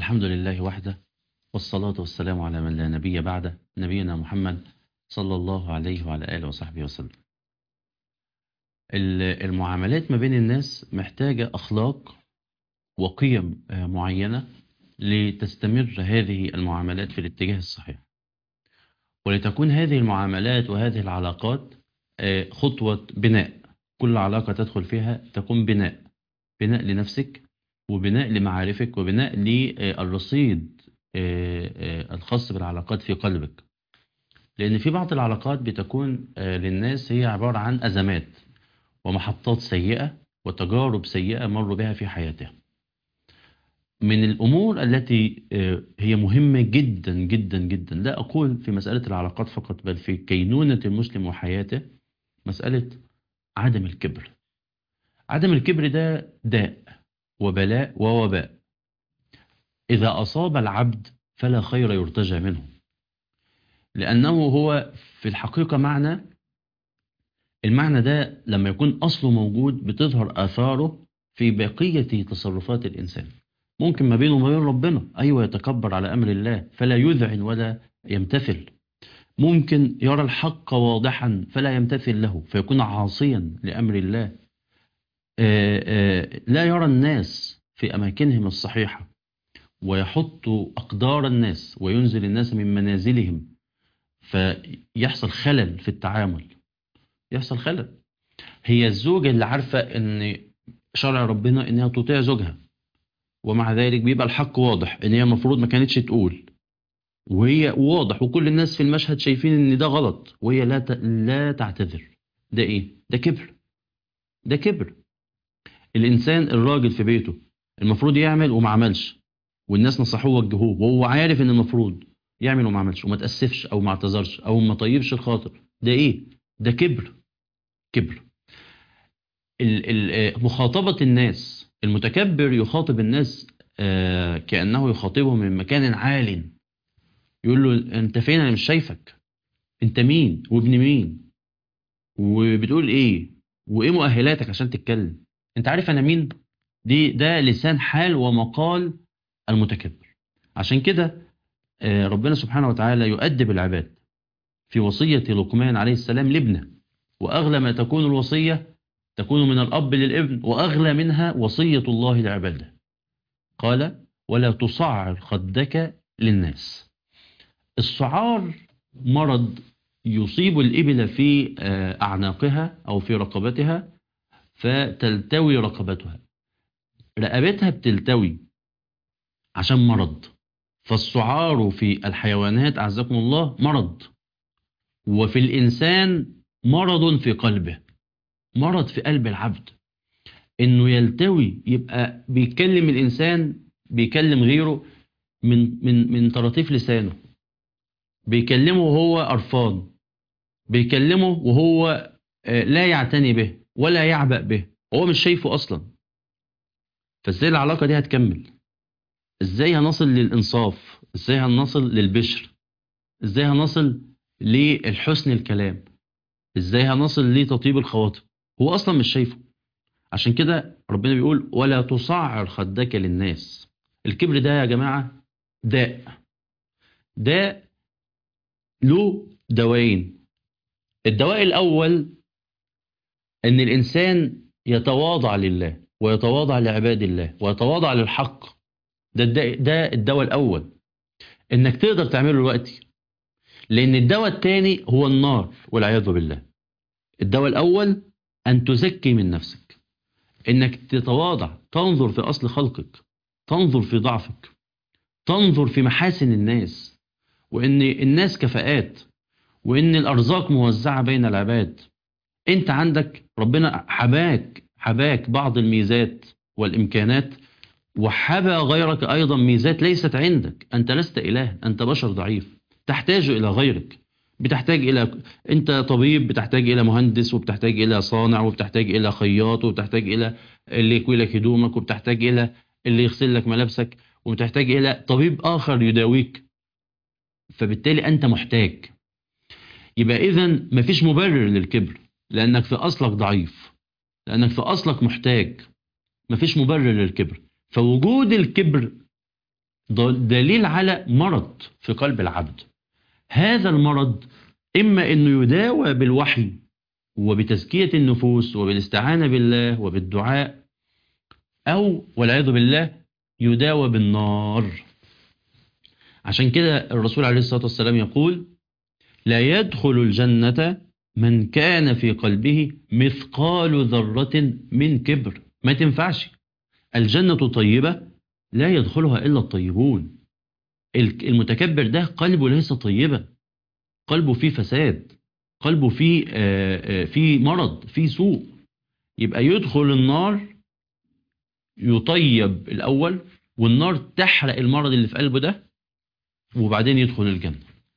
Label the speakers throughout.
Speaker 1: الحمد لله وحده، والصلاة والسلام على من لا نبي بعده، نبينا محمد صلى الله عليه وعلى آله وصحبه وسلم. المعاملات ما بين الناس محتاجة أخلاق وقيم معينة لتستمر هذه المعاملات في الاتجاه الصحيح، ولتكون هذه المعاملات وهذه العلاقات خطوة بناء. كل علاقة تدخل فيها تكون بناء لنفسك، وبناء لمعارفك، وبناء للرصيد الخاص بالعلاقات في قلبك. لأن في بعض العلاقات بتكون للناس هي عبارة عن أزمات ومحطات سيئة وتجارب سيئة مروا بها في حياتهم. من الأمور التي هي مهمة جدا جدا جدا، لا أقول في مسألة العلاقات فقط بل في كينونة المسلم وحياته، مسألة عدم الكبر. عدم الكبر ده داء وبلاء ووباء. إذا أصاب العبد فلا خير يرتجى منه، لأنه هو في الحقيقة المعنى ده لما يكون أصله موجود بتظهر آثاره في بقية تصرفات الإنسان. ممكن ما بينه وما بين ربنا أيوة يتكبر على أمر الله فلا يذعن ولا يمتثل، ممكن يرى الحق واضحا فلا يمتثل له فيكون عاصيا لأمر الله. لا يرى الناس في أماكنهم الصحيحة ويحط أقدار الناس وينزل الناس من منازلهم، فيحصل خلل في التعامل، يحصل خلل. هي الزوجة اللي عارفة ان شرع ربنا انها تطيع زوجها، ومع ذلك بيبقى الحق واضح ان هي المفروض ما كانتش تقول، وهي واضح وكل الناس في المشهد شايفين ان ده غلط، وهي لا تعتذر. ده ايه؟ ده كبر. ده كبر. الانسان الراجل في بيته المفروض يعمل وما عملش، والناس نصحوه ووجهوه وهو عارف ان المفروض يعمل وما عملش، وما تأسفش او ما اعتذرش او ما طيبش الخاطر. ده ايه؟ ده كبر. كبر. مخاطبة الناس، المتكبر يخاطب الناس كأنه يخاطبهم من مكان عال، يقول له انت فين؟ انا مش شايفك. انت مين وابن مين وبتقول ايه وايه مؤهلاتك عشان تتكلم؟ انت عارف انا مين؟ ده لسان حال ومقال المتكبر. عشان كده ربنا سبحانه وتعالى يؤدب العباد في وصية لقمان عليه السلام لابنه، وأغلى ما تكون الوصية تكون من الأب للابن، وأغلى منها وصية الله لعباده. قال ولا تصعر خدك للناس. الصعار مرض يصيب الإبل في أعناقها أو في رقبتها فتلتوي رقبتها، رقبتها بتلتوي عشان مرض. فالصعار في الحيوانات أعزكم الله مرض، وفي الإنسان مرض في قلبه، مرض في قلب العبد، إنه يلتوي، يبقى بيكلم الإنسان، بيكلم غيره من طراطيف لسانه، بيكلمه وهو قرفان، بيكلمه وهو لا يعتني به ولا يعبأ به، هو مش شايفه أصلا. فازاي العلاقة دي هتكمل؟ ازاي هنصل للإنصاف؟ ازاي هنصل للبشر؟ ازاي هنصل للحسن الكلام؟ ازاي هنصل لتطيب الخواطر؟ هو أصلا مش شايفه. عشان كده ربنا بيقول ولا تصعر خدك للناس. الكبر ده يا جماعة داء له دواءين. الدواء الأول أن الإنسان يتواضع لله ويتواضع لعباد الله ويتواضع للحق. ده الدواء الأول، إنك تقدر تعمله دلوقتي. لأن الدواء الثاني هو النار والعياذ بالله. الدواء الأول أن تزكي من نفسك، إنك تتواضع، تنظر في أصل خلقك، تنظر في ضعفك، تنظر في محاسن الناس، وإن الناس كفاءات، وإن الأرزاق موزعة بين العباد. أنت عندك ربنا حباك بعض الميزات والإمكانات، وحبى غيرك أيضا ميزات ليست عندك. أنت لست إله، أنت بشر ضعيف تحتاج إلى غيرك. بتحتاج إلى، أنت طبيب بتحتاج إلى مهندس، وبتحتاج إلى صانع، وبتحتاج إلى خياط، وبتحتاج إلى اللي يكوي لك هدومك، وبتحتاج إلى اللي يغسل لك ملابسك، وبتحتاج إلى طبيب آخر يداويك. فبالتالي أنت محتاج. يبقى إذن مفيش مبرر للكبر، لأنك في أصلك ضعيف، لأنك في أصلك محتاج. مفيش مبرر للكبر. فوجود الكبر دليل على مرض في قلب العبد. هذا المرض إما أنه يداوى بالوحي وبتزكية النفوس وبالاستعانة بالله وبالدعاء، أو والعياذ بالله يداوى بالنار. عشان كده الرسول عليه الصلاة والسلام يقول: لا يدخل الجنة من كان في قلبه مثقال ذرة من كبر. ما تنفعش. الجنة طيبة لا يدخلها إلا الطيبون. المتكبر ده قلبه ليس طيبة، قلبه فيه فساد، قلبه فيه مرض، فيه سوء. يبقى يدخل النار يطيب الأول، والنار تحرق المرض اللي في قلبه ده، وبعدين يدخل الجنة.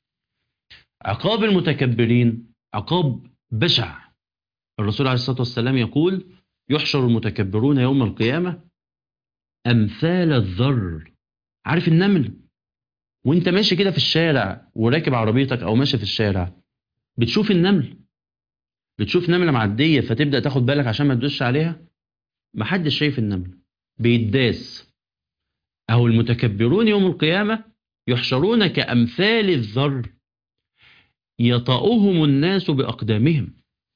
Speaker 1: عقاب المتكبرين عقاب بشع. الرسول عليه الصلاة والسلام يقول: يحشر المتكبرون يوم القيامة أمثال الذر. عارف النمل؟ وانت ماشي كده في الشارع وراكب عربيتك أو ماشي في الشارع، بتشوف النمل، بتشوف نملة معدية فتبدأ تاخد بالك عشان ما تدوسش عليها. محدش شايف النمل، بيداس. أهو المتكبرون يوم القيامة يحشرون كأمثال الذر يطأهم الناس بأقدامهم.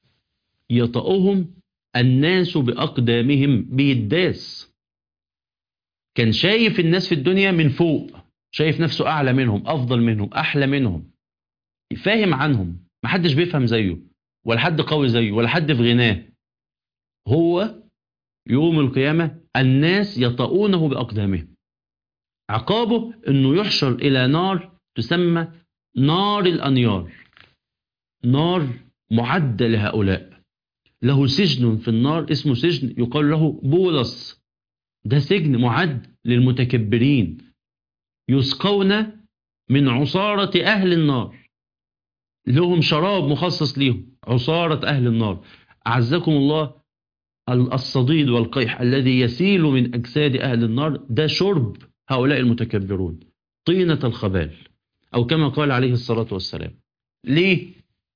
Speaker 1: يطأهم الناس بأقدامهم، بيداس. كان شايف الناس في الدنيا من فوق، شايف نفسه أعلى منهم، أفضل منهم، أحلى منهم، فاهم عنهم. محدش بيفهم زيه، ولا حد قوي زيه، ولا حد في غناه. هو يوم القيامة الناس يطؤونه بأقدامهم. عقابه أنه يحشر إلى نار تسمى نار الأنيار، نار معدة لهؤلاء. له سجن في النار اسمه سجن يقال له بولس. ده سجن معد للمتكبرين، يسقون من عصارة أهل النار. لهم شراب مخصص ليهم، عصارة أهل النار. أعزكم الله، الصديد والقيح الذي يسيل من أجساد أهل النار ده شرب هؤلاء المتكبرون، طينة الخبال، أو كما قال عليه الصلاة والسلام. ليه؟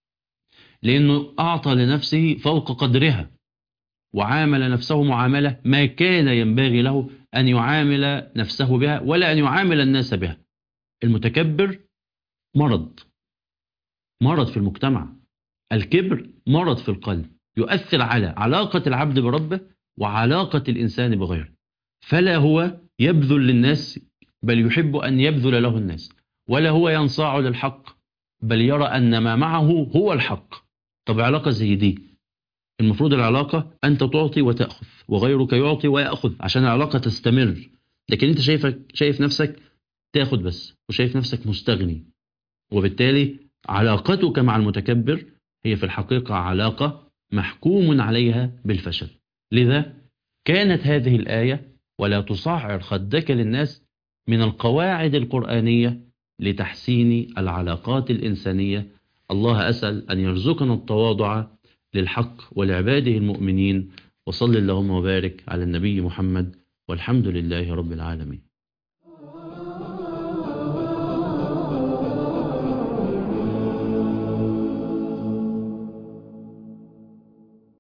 Speaker 1: لأنه أعطى لنفسه فوق قدرها، وعامل نفسه معاملة ما كان ينبغي له أن يعامل نفسه بها ولا أن يعامل الناس بها. المتكبر مرض، مرض في المجتمع. الكبر مرض في القلب، يؤثر على علاقة العبد بربه وعلاقة الإنسان بغيره. فلا هو يبذل للناس، بل يحب أن يبذل له الناس، ولا هو ينصاع للحق، بل يرى أن ما معه هو الحق. طب علاقة زي دي، المفروض العلاقة أنت تعطي وتأخذ، وغيرك يعطي ويأخذ عشان العلاقة تستمر. لكن أنت شايف نفسك تأخذ بس، وشايف نفسك مستغني، وبالتالي علاقتك مع المتكبر هي في الحقيقة علاقة محكوم عليها بالفشل. لذا كانت هذه الآية: ولا تصعر خدك للناس، من القواعد القرآنية لتحسين العلاقات الإنسانية. الله أسأل أن يرزقنا التواضع للحق ولعباده المؤمنين. وصل اللهم وبارك على النبي محمد، والحمد لله رب العالمين.